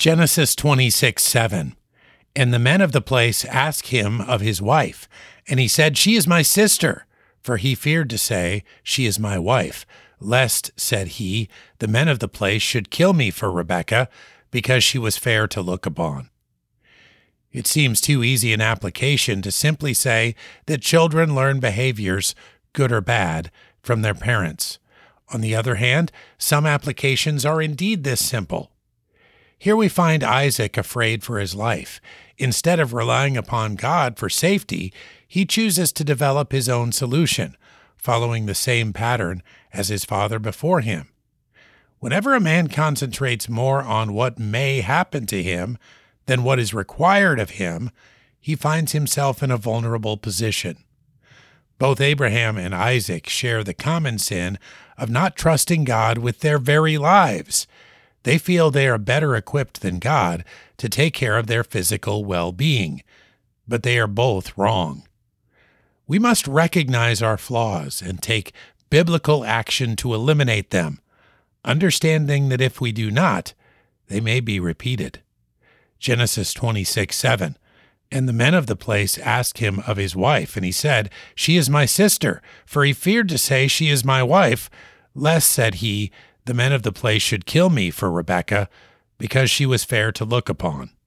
Genesis 26:7. And the men of the place asked him of his wife, and he said, She is my sister. For he feared to say, She is my wife, lest, said he, the men of the place should kill me for Rebekah, because she was fair to look upon. It seems too easy an application to simply say that children learn behaviors, good or bad, from their parents. On the other hand, some applications are indeed this simple. Here we find Isaac afraid for his life. Instead of relying upon God for safety, he chooses to develop his own solution, following the same pattern as his father before him. Whenever a man concentrates more on what may happen to him than what is required of him, he finds himself in a vulnerable position. Both Abraham and Isaac share the common sin of not trusting God with their very lives. They feel they are better equipped than God to take care of their physical well-being, but they are both wrong. We must recognize our flaws and take biblical action to eliminate them, understanding that if we do not, they may be repeated. Genesis 26:7. And the men of the place asked him of his wife, and he said, She is my sister. For he feared to say, She is my wife, lest, said he, the men of the place should kill me for Rebekah, because she was fair to look upon.